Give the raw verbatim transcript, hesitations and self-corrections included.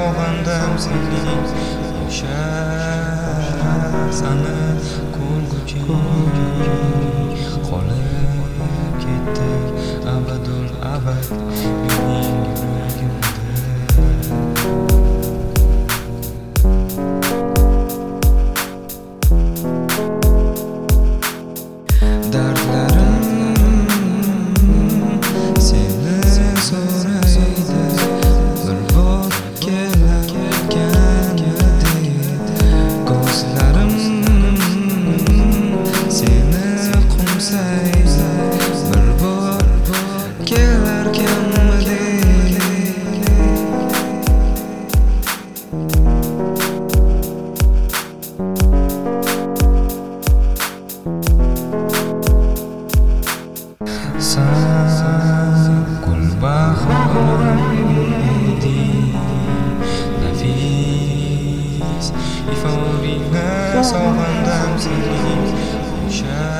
sog'indim sening o'sha sani ko'rguching qolib ketdi abadul abad mening yuragimda. Dardlarim seni so'raydi, bir bor kelarkanday. Ko'zlarim seni qo'msaydi, bir bor kelarkanday. Sen gulbaharam eding, nafis iforingni sog'indim sening o'sha